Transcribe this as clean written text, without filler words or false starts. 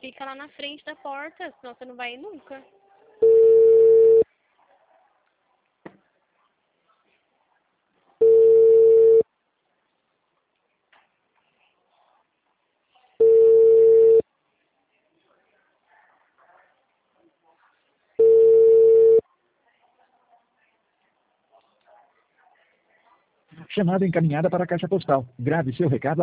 fica lá na frente da porta, senão você não vai ir nunca. Chamada encaminhada para a caixa postal. Grave seu recado